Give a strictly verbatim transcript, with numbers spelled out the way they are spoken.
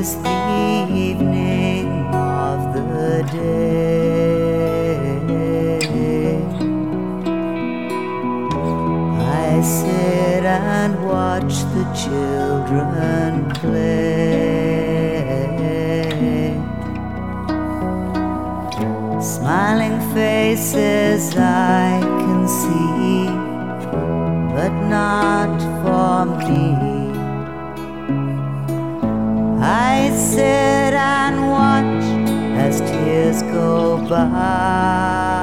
is the evening of the day. I sit and watch the children play. Smiling faces I can see, but not for me. I sit and watch as tears go by.